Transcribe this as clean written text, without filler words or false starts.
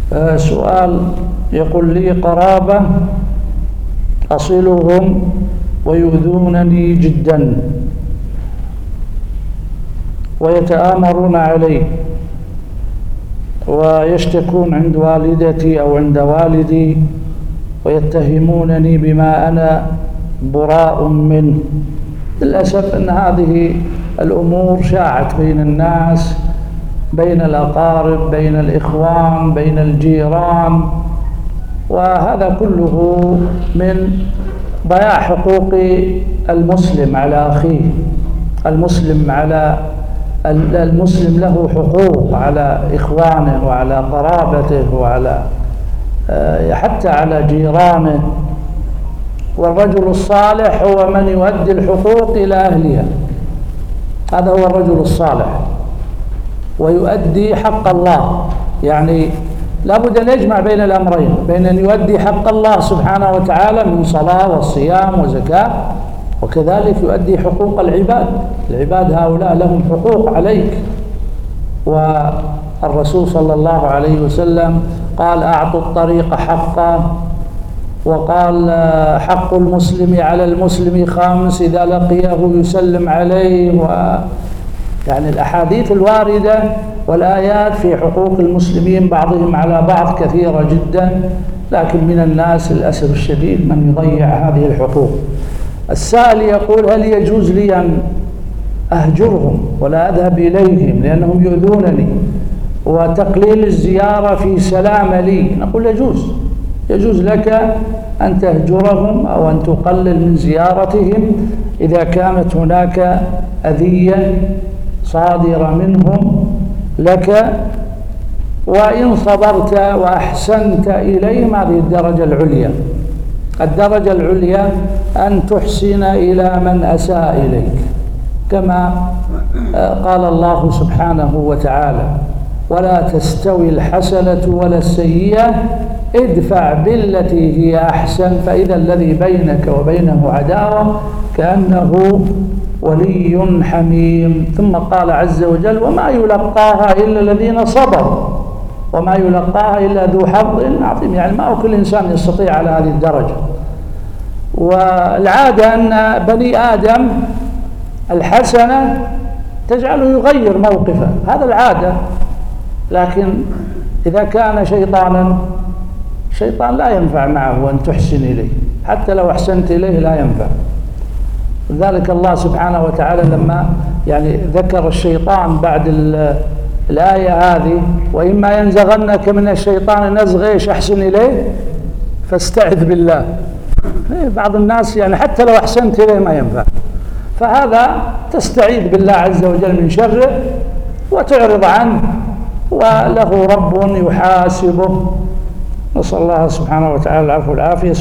سؤال يقول لي قرابة أصلهم ويؤذونني جدا ويتآمرون علي ويشتكون عند والدتي أو عند والدي ويتهمونني بما أنا براء منه. للأسف أن هذه الأمور شاعت بين الناس، بين الأقارب، بين الإخوان، بين الجيران، وهذا كله من ضياع حقوق المسلم على أخيه. المسلم له حقوق على إخوانه وعلى قرابته وعلى حتى على جيرانه، والرجل الصالح هو من يؤدي الحقوق إلى أهلها. هذا هو الرجل الصالح، ويؤدي حق الله. يعني لابد أن يجمع بين الأمرين، بين أن يؤدي حق الله سبحانه وتعالى من صلاة وصيام وزكاة، وكذلك يؤدي حقوق العباد هؤلاء لهم حقوق عليك. والرسول صلى الله عليه وسلم قال أعطوا الطريق حقه، وقال حق المسلم على المسلم 5 إذا لقيه يسلم عليه. يعني الأحاديث الواردة والآيات في حقوق المسلمين بعضهم على بعض كثيرة جدا، لكن من الناس للأسف الشديد من يضيع هذه الحقوق. السائل يقول هل يجوز لي أن أهجرهم ولا أذهب إليهم لأنهم يؤذونني وتقليل الزيارة في سلامة لي؟ نقول يجوز لك أن تهجرهم أو أن تقلل من زيارتهم إذا كانت هناك أذية صادرة منهم لك، وإن صبرت وأحسنت إليهم هذه الدرجة العليا. الدرجة العليا أن تحسن إلى من أساء إليك، كما قال الله سبحانه وتعالى ولا تستوي الحسنة ولا السيئة ادفع بالتي هي أحسن فإذا الذي بينك وبينه عداوة كأنه ولي حميم. ثم قال عز وجل وما يلقاها إلا الذين صبروا وما يلقاها إلا ذو حظ عظيم. يعني ما هو كل إنسان يستطيع على هذه الدرجة. والعادة أن بني آدم الحسنة تجعله يغير موقفه، هذا العادة. لكن إذا كان شيطان لا ينفع معه أن تحسن إليه، حتى لو أحسنت إليه لا ينفع. لذلك الله سبحانه وتعالى لما ذكر الشيطان بعد الآية هذه وإما ينزغنك من الشيطان نزغ أحسن إليه فاستعذ بالله. بعض الناس حتى لو أحسنت إليه ما ينفع، فهذا تستعيذ بالله عز وجل من شره وتعرض عنه، وله رب يحاسبه. نسأل الله سبحانه وتعالى العفو والعافية.